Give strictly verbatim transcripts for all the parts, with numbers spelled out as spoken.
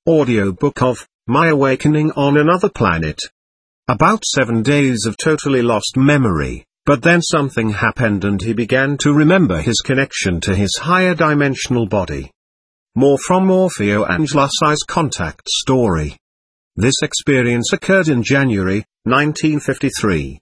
Audiobook of My Awakening on Another Planet. About seven days of totally lost memory, but then something happened and he began to remember his connection to his higher dimensional body. More from Orfeo Angelus's contact story. This experience occurred in January, nineteen fifty-three.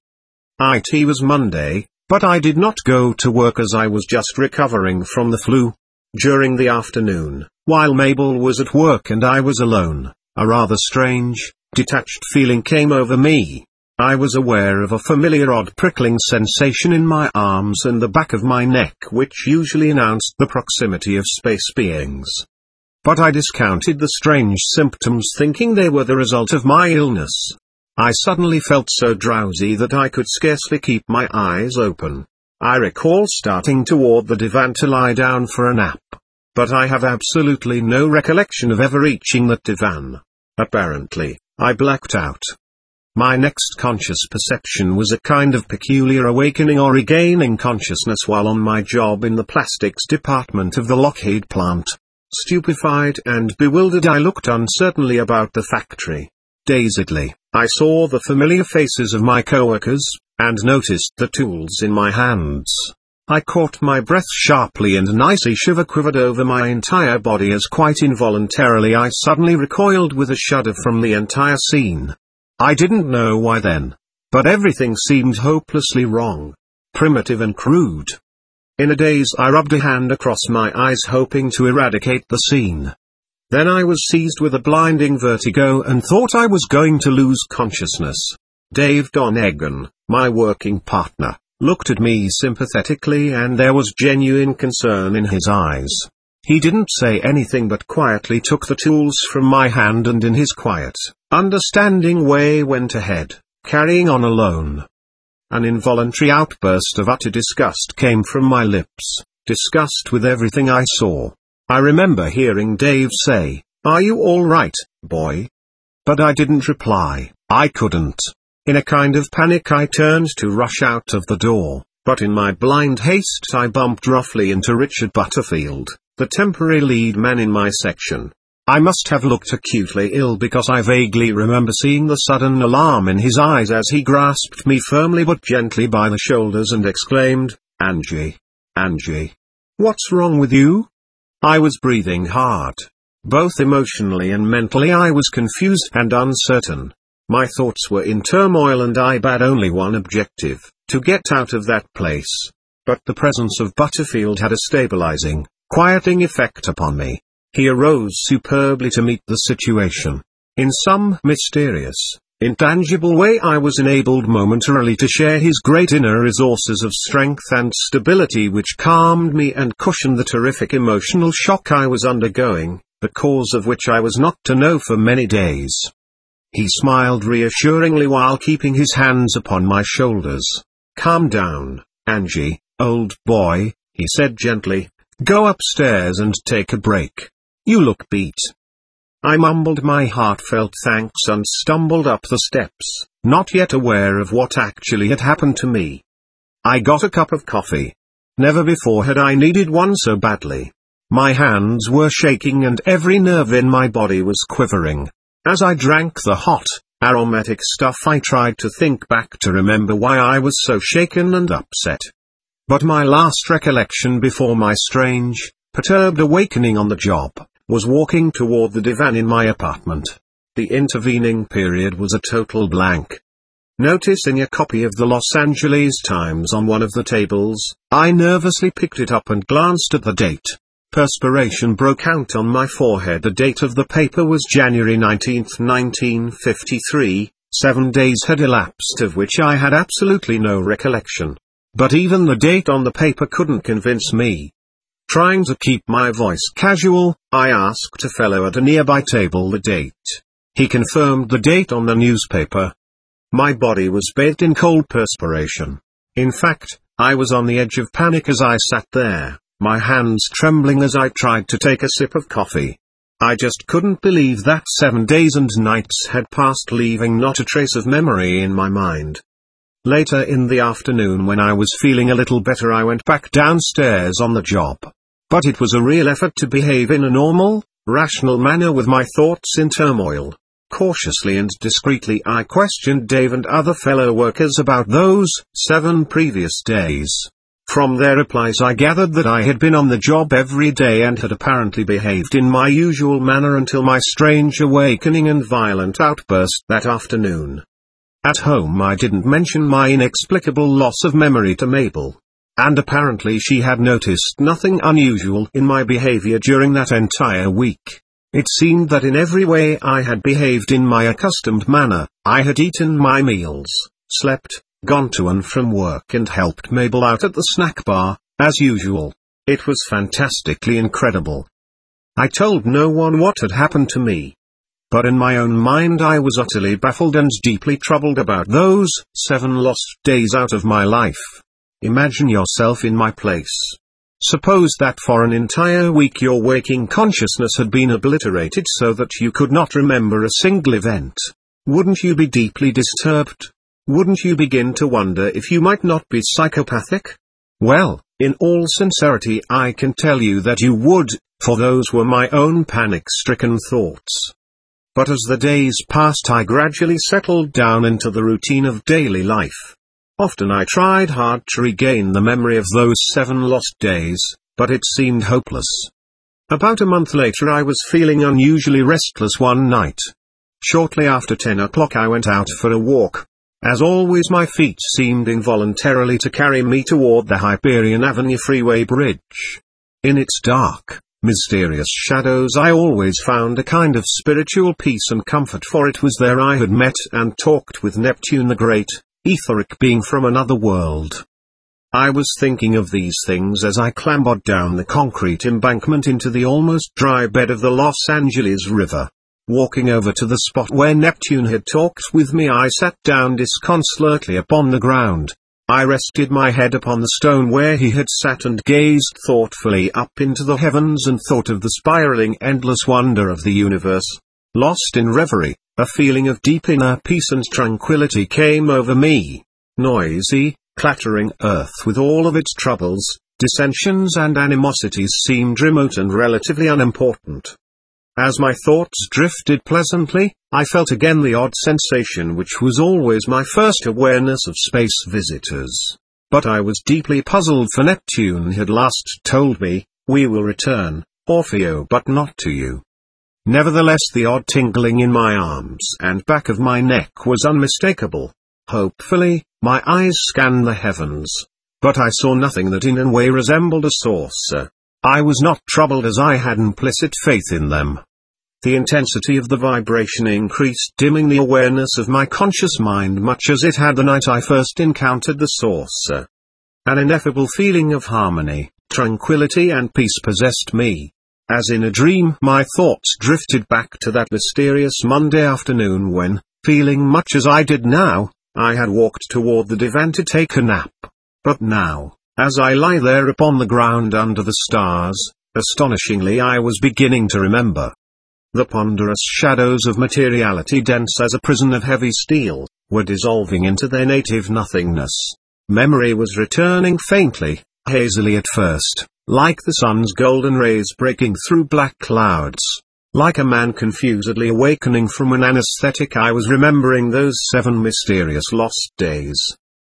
It was Monday, but I did not go to work as I was just recovering from the flu. During the afternoon, while Mabel was at work and I was alone, a rather strange, detached feeling came over me. I was aware of a familiar odd prickling sensation in my arms and the back of my neck which usually announced the proximity of space beings. But I discounted the strange symptoms thinking they were the result of my illness. I suddenly felt so drowsy that I could scarcely keep my eyes open. I recall starting toward the divan to lie down for a nap. But I have absolutely no recollection of ever reaching that divan. Apparently, I blacked out. My next conscious perception was a kind of peculiar awakening or regaining consciousness while on my job in the plastics department of the Lockheed plant. Stupefied and bewildered, I looked uncertainly about the factory. Dazedly, I saw the familiar faces of my coworkers, and noticed the tools in my hands. I caught my breath sharply and an icy shiver quivered over my entire body as quite involuntarily I suddenly recoiled with a shudder from the entire scene. I didn't know why then, but everything seemed hopelessly wrong, primitive and crude. In a daze I rubbed a hand across my eyes hoping to eradicate the scene. Then I was seized with a blinding vertigo and thought I was going to lose consciousness. Dave Donegan, my working partner, looked at me sympathetically and there was genuine concern in his eyes. He didn't say anything but quietly took the tools from my hand and in his quiet, understanding way went ahead, carrying on alone. An involuntary outburst of utter disgust came from my lips, disgust with everything I saw. I remember hearing Dave say, "Are you all right, boy?" But I didn't reply, I couldn't. In a kind of panic I turned to rush out of the door, but in my blind haste I bumped roughly into Richard Butterfield, the temporary lead man in my section. I must have looked acutely ill because I vaguely remember seeing the sudden alarm in his eyes as he grasped me firmly but gently by the shoulders and exclaimed, "Angie, Angie, what's wrong with you?" I was breathing hard. Both emotionally and mentally I was confused and uncertain. My thoughts were in turmoil and I had only one objective, to get out of that place. But the presence of Butterfield had a stabilizing, quieting effect upon me. He arose superbly to meet the situation. In some mysterious, intangible way I was enabled momentarily to share his great inner resources of strength and stability which calmed me and cushioned the terrific emotional shock I was undergoing, the cause of which I was not to know for many days. He smiled reassuringly while keeping his hands upon my shoulders. "Calm down, Angie, old boy," he said gently. "Go upstairs and take a break. You look beat." I mumbled my heartfelt thanks and stumbled up the steps, not yet aware of what actually had happened to me. I got a cup of coffee. Never before had I needed one so badly. My hands were shaking and every nerve in my body was quivering. As I drank the hot, aromatic stuff I tried to think back to remember why I was so shaken and upset. But my last recollection before my strange, perturbed awakening on the job, was walking toward the divan in my apartment. The intervening period was a total blank. Noticing a copy of the Los Angeles Times on one of the tables, I nervously picked it up and glanced at the date. Perspiration broke out on my forehead. The date of the paper was January nineteenth, nineteen fifty-three, seven days had elapsed of which I had absolutely no recollection. But even the date on the paper couldn't convince me. Trying to keep my voice casual, I asked a fellow at a nearby table the date. He confirmed the date on the newspaper. My body was bathed in cold perspiration. In fact, I was on the edge of panic as I sat there, my hands trembling as I tried to take a sip of coffee. I just couldn't believe that seven days and nights had passed leaving not a trace of memory in my mind. Later in the afternoon when I was feeling a little better I went back downstairs on the job. But it was a real effort to behave in a normal, rational manner with my thoughts in turmoil. Cautiously and discreetly I questioned Dave and other fellow workers about those seven previous days. From their replies I gathered that I had been on the job every day and had apparently behaved in my usual manner until my strange awakening and violent outburst that afternoon. At home I didn't mention my inexplicable loss of memory to Mabel. And apparently she had noticed nothing unusual in my behavior during that entire week. It seemed that in every way I had behaved in my accustomed manner. I had eaten my meals, slept, gone to and from work and helped Mabel out at the snack bar, as usual. It was fantastically incredible. I told no one what had happened to me. But in my own mind I was utterly baffled and deeply troubled about those seven lost days out of my life. Imagine yourself in my place. Suppose that for an entire week your waking consciousness had been obliterated so that you could not remember a single event. Wouldn't you be deeply disturbed? Wouldn't you begin to wonder if you might not be psychopathic? Well, in all sincerity I can tell you that you would, for those were my own panic-stricken thoughts. But as the days passed I gradually settled down into the routine of daily life. Often I tried hard to regain the memory of those seven lost days, but it seemed hopeless. About a month later I was feeling unusually restless one night. Shortly after ten o'clock I went out for a walk. As always my feet seemed involuntarily to carry me toward the Hyperion Avenue Freeway Bridge. In its dark, mysterious shadows I always found a kind of spiritual peace and comfort, for it was there I had met and talked with Neptune the Great, etheric being from another world. I was thinking of these things as I clambered down the concrete embankment into the almost dry bed of the Los Angeles River. Walking over to the spot where Neptune had talked with me I sat down disconsolately upon the ground. I rested my head upon the stone where he had sat and gazed thoughtfully up into the heavens and thought of the spiraling endless wonder of the universe. Lost in reverie, a feeling of deep inner peace and tranquility came over me. Noisy, clattering earth with all of its troubles, dissensions and animosities seemed remote and relatively unimportant. As my thoughts drifted pleasantly, I felt again the odd sensation which was always my first awareness of space visitors. But I was deeply puzzled, for Neptune had last told me, "We will return, Orfeo, but not to you." Nevertheless the odd tingling in my arms and back of my neck was unmistakable. Hopefully, my eyes scanned the heavens. But I saw nothing that in any way resembled a saucer. I was not troubled as I had implicit faith in them. The intensity of the vibration increased, dimming the awareness of my conscious mind much as it had the night I first encountered the saucer. An ineffable feeling of harmony, tranquility and peace possessed me. As in a dream my thoughts drifted back to that mysterious Monday afternoon when, feeling much as I did now, I had walked toward the divan to take a nap. But now, as I lie there upon the ground under the stars, astonishingly I was beginning to remember. The ponderous shadows of materiality, dense as a prison of heavy steel, were dissolving into their native nothingness. Memory was returning faintly, hazily at first, like the sun's golden rays breaking through black clouds. Like a man confusedly awakening from an anesthetic I was remembering those seven mysterious lost days.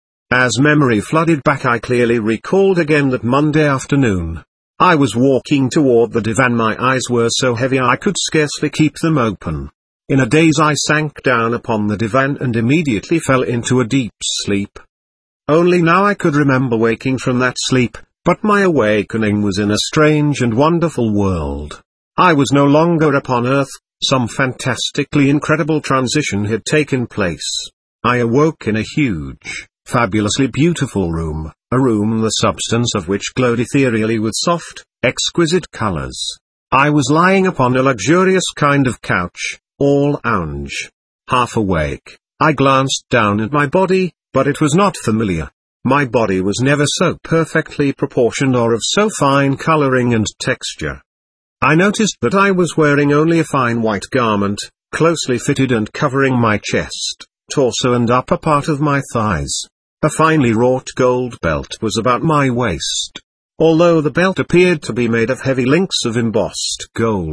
As memory flooded back I clearly recalled again that Monday afternoon. I was walking toward the divan, my eyes were so heavy I could scarcely keep them open. In a daze I sank down upon the divan and immediately fell into a deep sleep. Only now I could remember waking from that sleep, but my awakening was in a strange and wonderful world. I was no longer upon Earth, some fantastically incredible transition had taken place. I awoke in a huge, fabulously beautiful room, a room the substance of which glowed ethereally with soft, exquisite colors. I was lying upon a luxurious kind of couch, all lounge. Half awake, I glanced down at my body, but it was not familiar. My body was never so perfectly proportioned or of so fine coloring and texture. I noticed that I was wearing only a fine white garment, closely fitted and covering my chest, torso and upper part of my thighs. A finely wrought gold belt was about my waist. Although the belt appeared to be made of heavy links of embossed gold,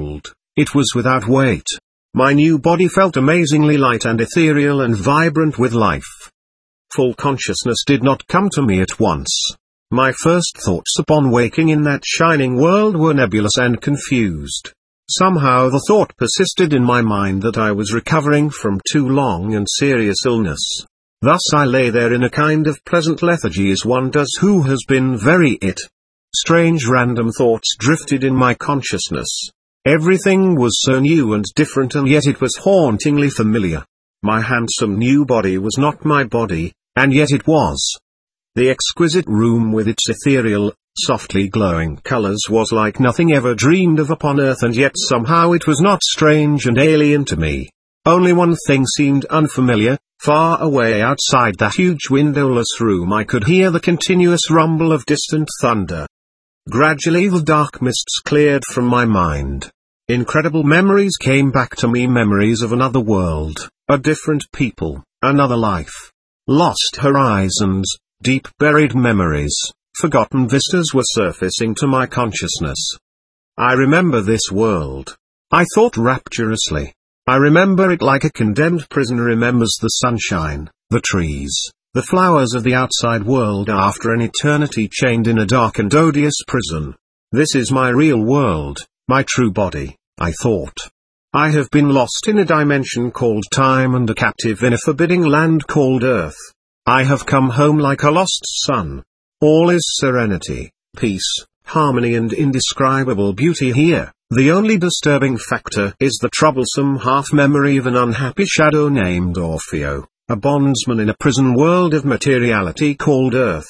It was without weight. My new body felt amazingly light and ethereal and vibrant with life. Full consciousness did not come to me at once. My first thoughts upon waking in that shining world were nebulous and confused. Somehow the thought persisted in my mind that I was recovering from too long and serious illness. Thus I lay there in a kind of pleasant lethargy as one does who has been very ill. Strange random thoughts drifted in my consciousness. Everything was so new and different, and yet it was hauntingly familiar. My handsome new body was not my body, and yet it was. The exquisite room with its ethereal, softly glowing colors was like nothing ever dreamed of upon earth, and yet somehow it was not strange and alien to me. Only one thing seemed unfamiliar. Far away outside that huge windowless room I could hear the continuous rumble of distant thunder. Gradually the dark mists cleared from my mind. Incredible memories came back to me, memories of another world, a different people, another life. Lost horizons, deep buried memories, forgotten vistas were surfacing to my consciousness. I remember this world. I thought rapturously. I remember it like a condemned prisoner remembers the sunshine, the trees, the flowers of the outside world after an eternity chained in a dark and odious prison. This is my real world, my true body, I thought. I have been lost in a dimension called time and a captive in a forbidding land called earth. I have come home like a lost son. All is serenity, peace, harmony and indescribable beauty here. The only disturbing factor is the troublesome half-memory of an unhappy shadow named Orfeo, a bondsman in a prison world of materiality called Earth.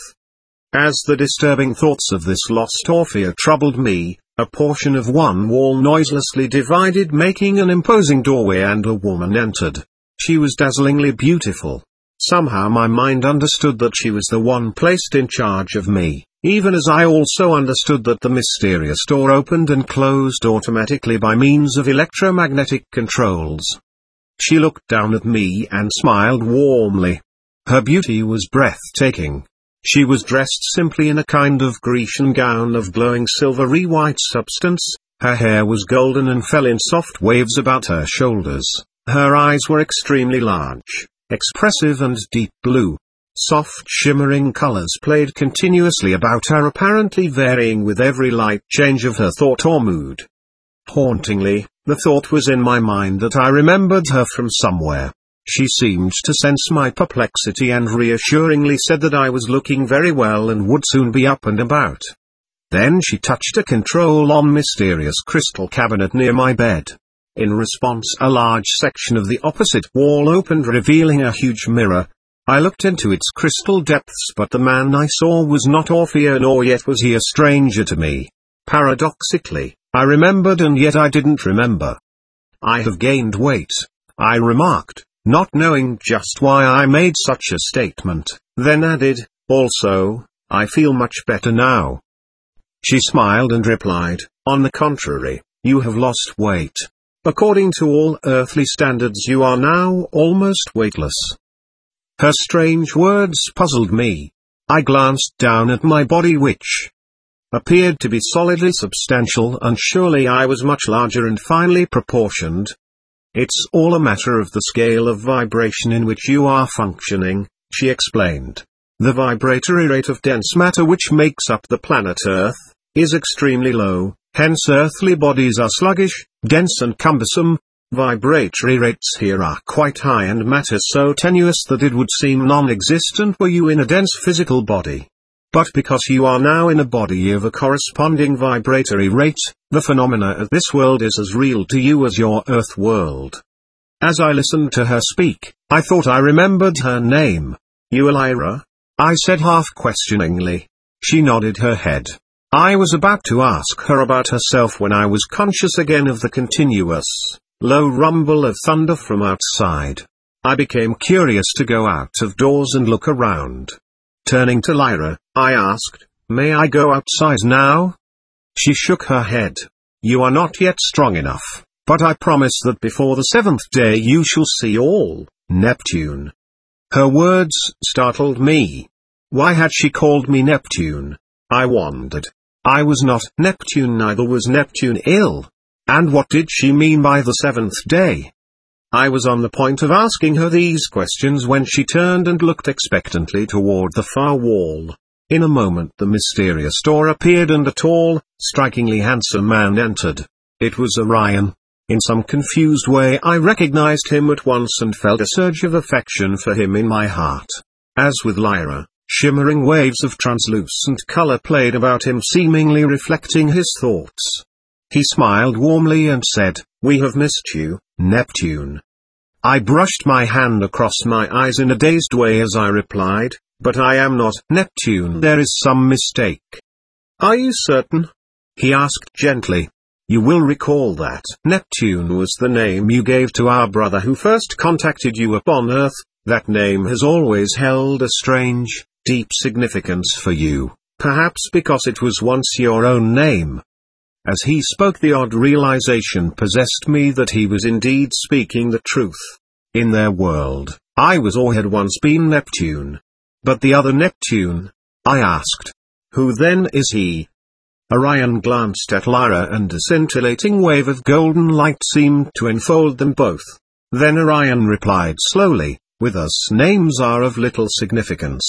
As the disturbing thoughts of this lost Orfeo troubled me, a portion of one wall noiselessly divided, making an imposing doorway, and a woman entered. She was dazzlingly beautiful. Somehow my mind understood that she was the one placed in charge of me, even as I also understood that the mysterious door opened and closed automatically by means of electromagnetic controls. She looked down at me and smiled warmly. Her beauty was breathtaking. She was dressed simply in a kind of Grecian gown of glowing silvery white substance. Her hair was golden and fell in soft waves about her shoulders. Her eyes were extremely large, expressive and deep blue. Soft shimmering colors played continuously about her, apparently varying with every light change of her thought or mood. Hauntingly, the thought was in my mind that I remembered her from somewhere. She seemed to sense my perplexity and reassuringly said that I was looking very well and would soon be up and about. Then she touched a control on mysterious crystal cabinet near my bed. In response, a large section of the opposite wall opened, revealing a huge mirror. I looked into its crystal depths, but the man I saw was not Orfeo, nor yet was he a stranger to me. Paradoxically, I remembered and yet I didn't remember. I have gained weight, I remarked, not knowing just why I made such a statement, then added, also, I feel much better now. She smiled and replied, on the contrary, you have lost weight. According to all earthly standards you are now almost weightless. Her strange words puzzled me. I glanced down at my body, which appeared to be solidly substantial, and surely I was much larger and finely proportioned. It's all a matter of the scale of vibration in which you are functioning, she explained. The vibratory rate of dense matter which makes up the planet Earth is extremely low, hence earthly bodies are sluggish, dense and cumbersome. Vibratory rates here are quite high and matter so tenuous that it would seem non-existent were you in a dense physical body. But because you are now in a body of a corresponding vibratory rate, the phenomena of this world is as real to you as your Earth world. As I listened to her speak, I thought I remembered her name. You are Lyra? I said half questioningly. She nodded her head. I was about to ask her about herself when I was conscious again of the continuous, low rumble of thunder from outside. I became curious to go out of doors and look around. Turning to Lyra, I asked, may I go outside now? She shook her head. You are not yet strong enough, but I promise that before the seventh day you shall see all, Neptune. Her words startled me. Why had she called me Neptune? I wondered. I was not Neptune, neither was Neptune ill. And what did she mean by the seventh day? I was on the point of asking her these questions when she turned and looked expectantly toward the far wall. In a moment the mysterious door appeared and a tall, strikingly handsome man entered. It was Orion. In some confused way I recognized him at once and felt a surge of affection for him in my heart. As with Lyra, shimmering waves of translucent color played about him, seemingly reflecting his thoughts. He smiled warmly and said, "We have missed you, Neptune." I brushed my hand across my eyes in a dazed way as I replied, "But I am not Neptune. There is some mistake." "Are you certain?" he asked gently. "You will recall that Neptune was the name you gave to our brother who first contacted you upon Earth. That name has always held a strange, deep significance for you, perhaps because it was once your own name." As he spoke, the odd realization possessed me that he was indeed speaking the truth. In their world, I was or had once been Neptune. But the other Neptune? I asked. Who then is he? Orion glanced at Lyra and a scintillating wave of golden light seemed to enfold them both. Then Orion replied slowly, "With us names are of little significance.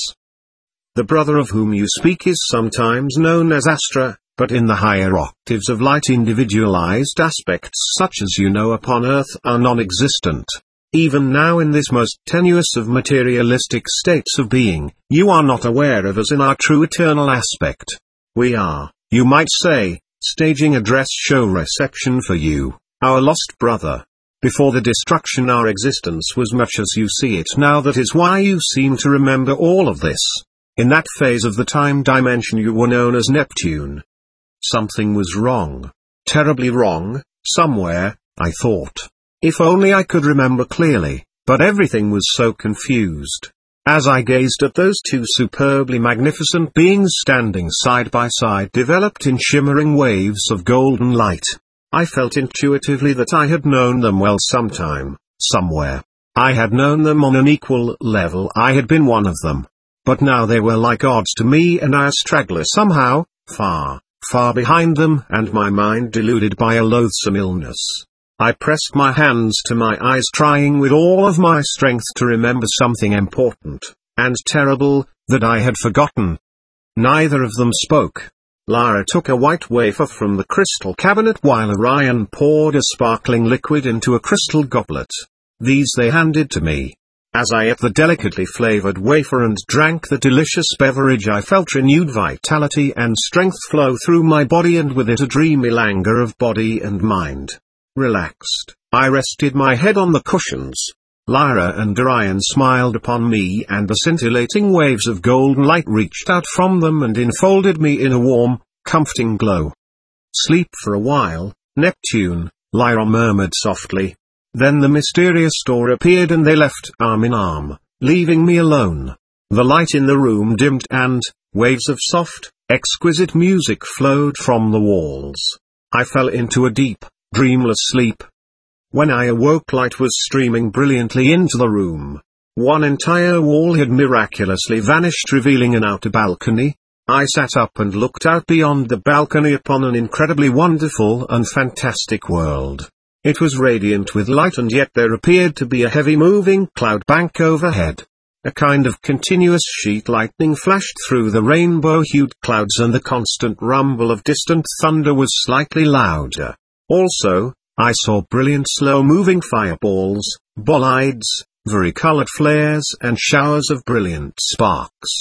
The brother of whom you speak is sometimes known as Astra, but in the higher octaves of light individualized aspects such as you know upon Earth are non-existent. Even now in this most tenuous of materialistic states of being, you are not aware of us in our true eternal aspect. We are, you might say, staging a dress show reception for you, our lost brother. Before the destruction our existence was much as you see it now. That is why you seem to remember all of this. In that phase of the time dimension you were known as Neptune." Something was wrong. Terribly wrong, somewhere, I thought. If only I could remember clearly, but everything was so confused. As I gazed at those two superbly magnificent beings standing side by side developed in shimmering waves of golden light, I felt intuitively that I had known them well sometime, somewhere. I had known them on an equal level. I had been one of them. But now they were like odds to me and I a straggler somehow, far, far behind them, and my mind deluded by a loathsome illness. I pressed my hands to my eyes, trying with all of my strength to remember something important, and terrible, that I had forgotten. Neither of them spoke. Lyra took a white wafer from the crystal cabinet while Orion poured a sparkling liquid into a crystal goblet. These they handed to me. As I ate the delicately flavored wafer and drank the delicious beverage, I felt renewed vitality and strength flow through my body, and with it a dreamy languor of body and mind. Relaxed, I rested my head on the cushions. Lyra and Orion smiled upon me, and the scintillating waves of golden light reached out from them and enfolded me in a warm, comforting glow. "Sleep for a while, Neptune," Lyra murmured softly. Then the mysterious door appeared and they left arm in arm, leaving me alone. The light in the room dimmed and waves of soft, exquisite music flowed from the walls. I fell into a deep, dreamless sleep. When I awoke, light was streaming brilliantly into the room. One entire wall had miraculously vanished, revealing an outer balcony. I sat up and looked out beyond the balcony upon an incredibly wonderful and fantastic world. It was radiant with light, and yet there appeared to be a heavy moving cloud bank overhead. A kind of continuous sheet lightning flashed through the rainbow-hued clouds, and the constant rumble of distant thunder was slightly louder. Also, I saw brilliant slow-moving fireballs, bolides, varicolored flares, and showers of brilliant sparks.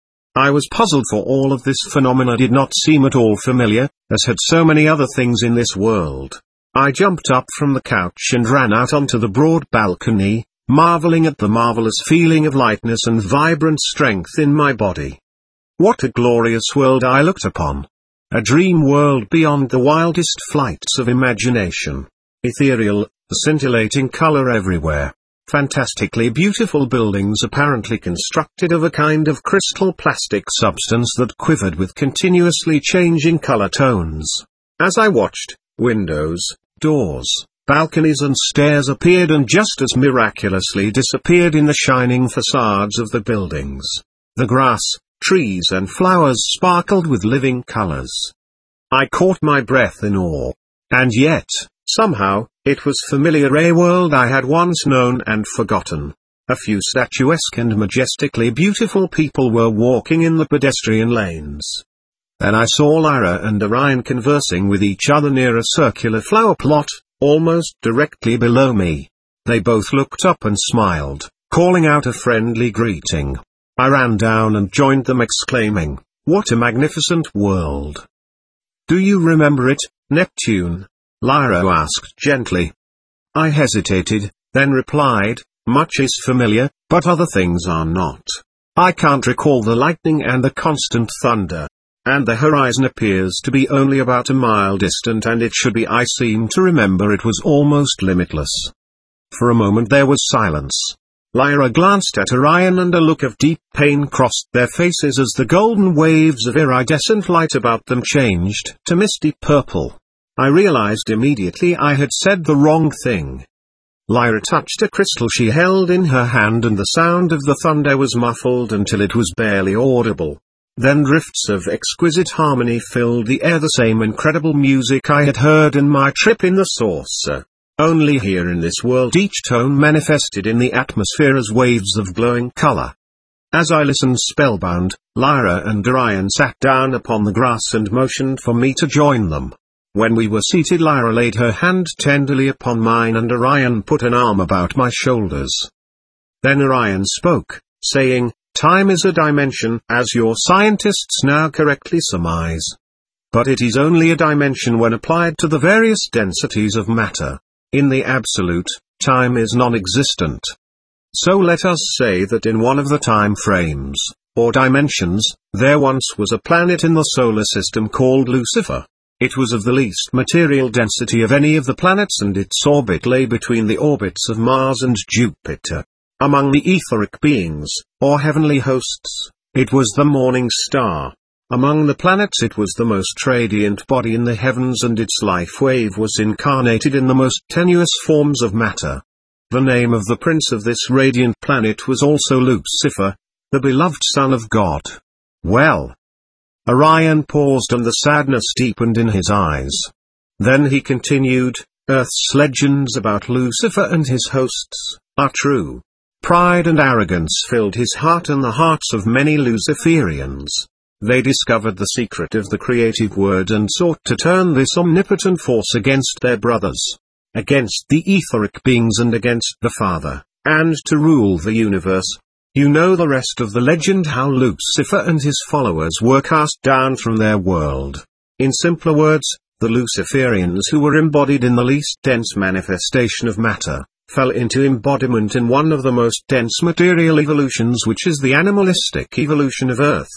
I was puzzled, for all of this phenomena did not seem at all familiar, as had so many other things in this world. I jumped up from the couch and ran out onto the broad balcony, marveling at the marvelous feeling of lightness and vibrant strength in my body. What a glorious world I looked upon! A dream world beyond the wildest flights of imagination. Ethereal, scintillating color everywhere. Fantastically beautiful buildings apparently constructed of a kind of crystal plastic substance that quivered with continuously changing color tones. As I watched, windows, doors, balconies and stairs appeared and just as miraculously disappeared in the shining facades of the buildings. The grass, trees and flowers sparkled with living colors. I caught my breath in awe. And yet, Somehow, it was familiar, a world I had once known and forgotten. A few statuesque and majestically beautiful people were walking in the pedestrian lanes. Then I saw Lyra and Orion conversing with each other near a circular flower plot, almost directly below me. They both looked up and smiled, calling out a friendly greeting. I ran down and joined them, exclaiming, "What a magnificent world!" "Do you remember it, Neptune?" Lyra asked gently. I hesitated, then replied, "Much is familiar, but other things are not. I can't recall the lightning and the constant thunder. And the horizon appears to be only about a mile distant, and it should be. I seem to remember it was almost limitless." For a moment there was silence. Lyra glanced at Orion and a look of deep pain crossed their faces as the golden waves of iridescent light about them changed to misty purple. I realized immediately I had said the wrong thing. Lyra touched a crystal she held in her hand, and the sound of the thunder was muffled until it was barely audible. Then drifts of exquisite harmony filled the air, the same incredible music I had heard in my trip in the saucer. Only here in this world each tone manifested in the atmosphere as waves of glowing color. As I listened spellbound, Lyra and Orion sat down upon the grass and motioned for me to join them. When we were seated, Lyra laid her hand tenderly upon mine and Orion put an arm about my shoulders. Then Orion spoke, saying, "Time is a dimension, as your scientists now correctly surmise. But it is only a dimension when applied to the various densities of matter. In the absolute, time is non-existent. So let us say that in one of the time frames, or dimensions, there once was a planet in the solar system called Lucifer. It was of the least material density of any of the planets, and its orbit lay between the orbits of Mars and Jupiter. Among the etheric beings, or heavenly hosts, it was the morning star. Among the planets it was the most radiant body in the heavens, and its life wave was incarnated in the most tenuous forms of matter. The name of the prince of this radiant planet was also Lucifer, the beloved son of God. Well. Orion paused and the sadness deepened in his eyes. Then he continued, "Earth's legends about Lucifer and his hosts are true. Pride and arrogance filled his heart and the hearts of many Luciferians. They discovered the secret of the creative word and sought to turn this omnipotent force against their brothers, against the etheric beings and against the Father, and to rule the universe. You know the rest of the legend, how Lucifer and his followers were cast down from their world. In simpler words, the Luciferians, who were embodied in the least dense manifestation of matter, fell into embodiment in one of the most dense material evolutions, which is the animalistic evolution of Earth."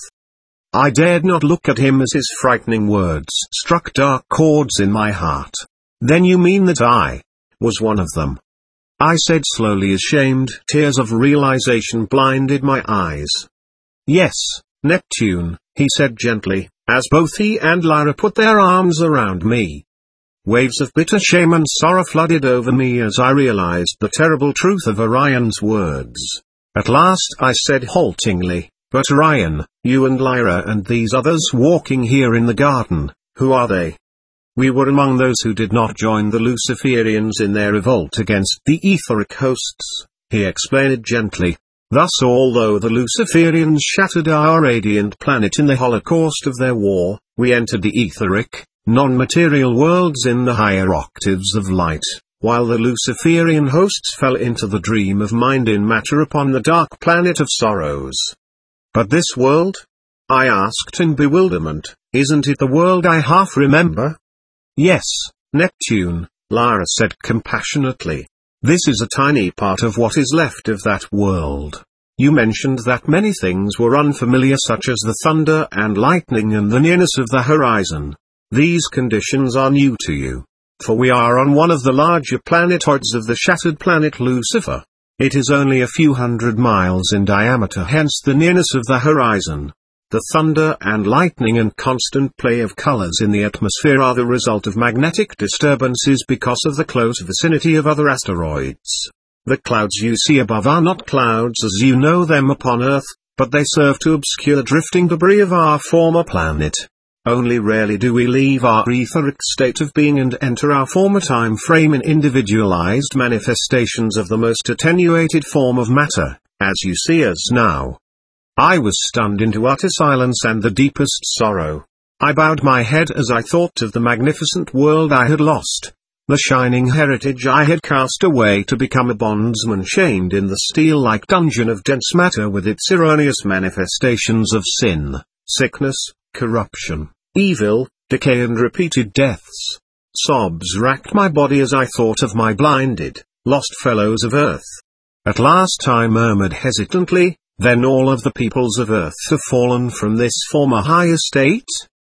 I dared not look at him as his frightening words struck dark chords in my heart. "Then you mean that I was one of them?" I said slowly, as shamed tears of realization blinded my eyes. "Yes, Neptune," he said gently, as both he and Lyra put their arms around me. Waves of bitter shame and sorrow flooded over me as I realized the terrible truth of Orion's words. At last I said haltingly, "But Orion, you and Lyra and these others walking here in the garden, who are they?" "We were among those who did not join the Luciferians in their revolt against the etheric hosts," he explained gently. "Thus, although the Luciferians shattered our radiant planet in the holocaust of their war, we entered the etheric, non-material worlds in the higher octaves of light, while the Luciferian hosts fell into the dream of mind in matter upon the dark planet of sorrows." "But this world?" I asked in bewilderment. "Isn't it the world I half remember?" "Yes, Neptune," Lyra said compassionately. "This is a tiny part of what is left of that world. You mentioned that many things were unfamiliar, such as the thunder and lightning and the nearness of the horizon. These conditions are new to you. For we are on one of the larger planetoids of the shattered planet Lucifer. It is only a few hundred miles in diameter, hence the nearness of the horizon. The thunder and lightning and constant play of colors in the atmosphere are the result of magnetic disturbances because of the close vicinity of other asteroids. The clouds you see above are not clouds as you know them upon Earth, but they serve to obscure drifting debris of our former planet. Only rarely do we leave our etheric state of being and enter our former time frame in individualized manifestations of the most attenuated form of matter, as you see us now. I was stunned into utter silence and the deepest sorrow. I bowed my head as I thought of the magnificent world I had lost, the shining heritage I had cast away to become a bondsman chained in the steel-like dungeon of dense matter with its erroneous manifestations of sin, sickness, corruption, evil, decay and repeated deaths. Sobs racked my body as I thought of my blinded, lost fellows of earth. At last I murmured hesitantly, "Then all of the peoples of earth have fallen from this former high estate?"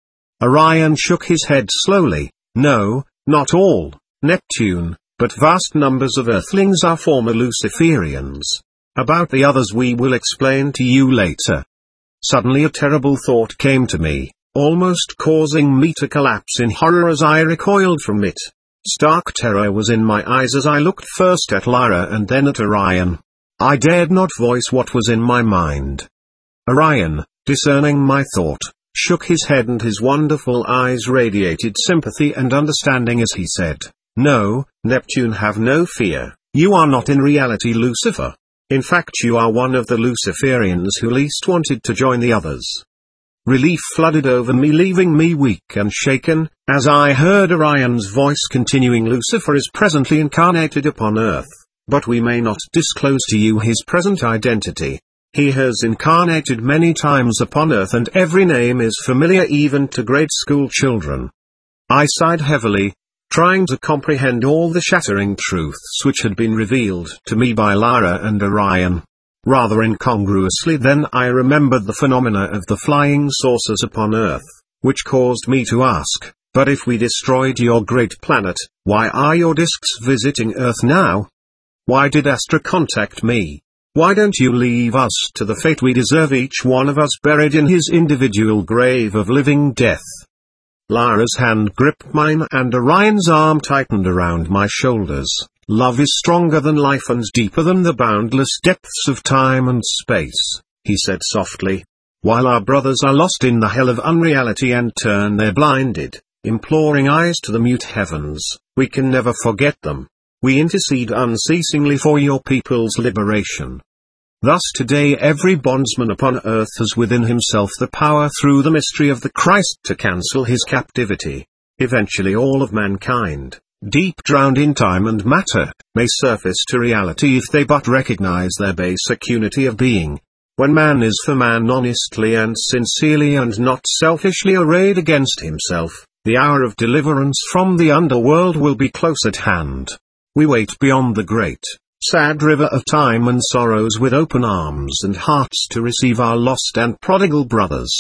Orion shook his head slowly. "No, not all, Neptune, but vast numbers of earthlings are former Luciferians. About the others we will explain to you later." Suddenly a terrible thought came to me, almost causing me to collapse in horror as I recoiled from it. Stark terror was in my eyes as I looked first at Lyra and then at Orion. I dared not voice what was in my mind. Orion, discerning my thought, shook his head and his wonderful eyes radiated sympathy and understanding as he said, "No, Neptune, have no fear, you are not in reality Lucifer. In fact you are one of the Luciferians who least wanted to join the others." Relief flooded over me, leaving me weak and shaken, as I heard Orion's voice continuing, "Lucifer is presently incarnated upon Earth, but we may not disclose to you his present identity. He has incarnated many times upon Earth and every name is familiar even to grade school children." I sighed heavily, trying to comprehend all the shattering truths which had been revealed to me by Lyra and Orion. Rather incongruously then I remembered the phenomena of the flying saucers upon Earth, which caused me to ask, "But if we destroyed your great planet, why are your discs visiting Earth now? Why did Astra contact me? Why don't you leave us to the fate we deserve, each one of us buried in his individual grave of living death?" Lyra's hand gripped mine and Orion's arm tightened around my shoulders. "Love is stronger than life and deeper than the boundless depths of time and space," he said softly. "While our brothers are lost in the hell of unreality and turn their blinded, imploring eyes to the mute heavens, we can never forget them. We intercede unceasingly for your people's liberation. Thus today every bondsman upon earth has within himself the power through the mystery of the Christ to cancel his captivity. Eventually all of mankind, deep drowned in time and matter, may surface to reality if they but recognize their basic unity of being. When man is for man honestly and sincerely and not selfishly arrayed against himself, the hour of deliverance from the underworld will be close at hand. We wait beyond the great, sad river of time and sorrows with open arms and hearts to receive our lost and prodigal brothers.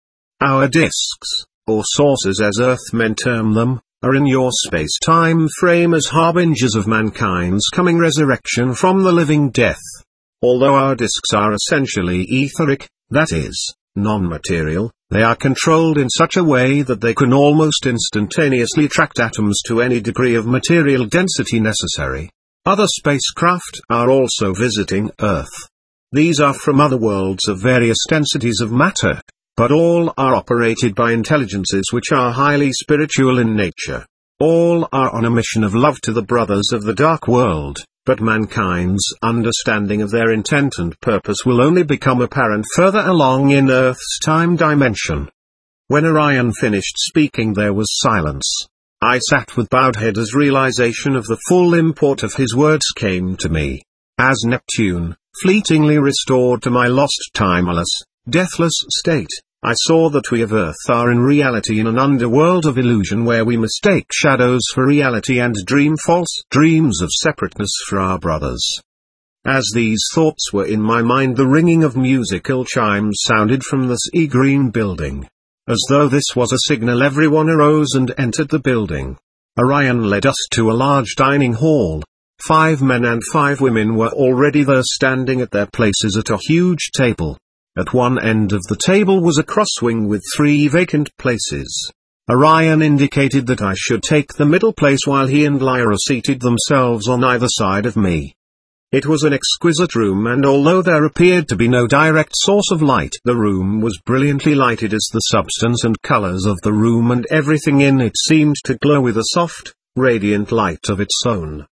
Our discs, or saucers as earthmen term them, are in your space-time frame as harbingers of mankind's coming resurrection from the living death. Although our discs are essentially etheric, that is, non-material, they are controlled in such a way that they can almost instantaneously attract atoms to any degree of material density necessary. Other spacecraft are also visiting Earth. These are from other worlds of various densities of matter, but all are operated by intelligences which are highly spiritual in nature. All are on a mission of love to the brothers of the dark world, but mankind's understanding of their intent and purpose will only become apparent further along in Earth's time dimension. When Orion finished speaking there was silence. I sat with bowed head as realization of the full import of his words came to me. As Neptune, fleetingly restored to my lost timeless, deathless state, I saw that we of Earth are in reality in an underworld of illusion where we mistake shadows for reality and dream false dreams of separateness for our brothers. As these thoughts were in my mind, the ringing of musical chimes sounded from the sea green building. As though this was a signal, everyone arose and entered the building. Orion led us to a large dining hall. Five men and five women were already there, standing at their places at a huge table. At one end of the table was a crosswing with three vacant places. Orion indicated that I should take the middle place while he and Lyra seated themselves on either side of me. It was an exquisite room, and although there appeared to be no direct source of light, the room was brilliantly lighted as the substance and colors of the room and everything in it seemed to glow with a soft, radiant light of its own.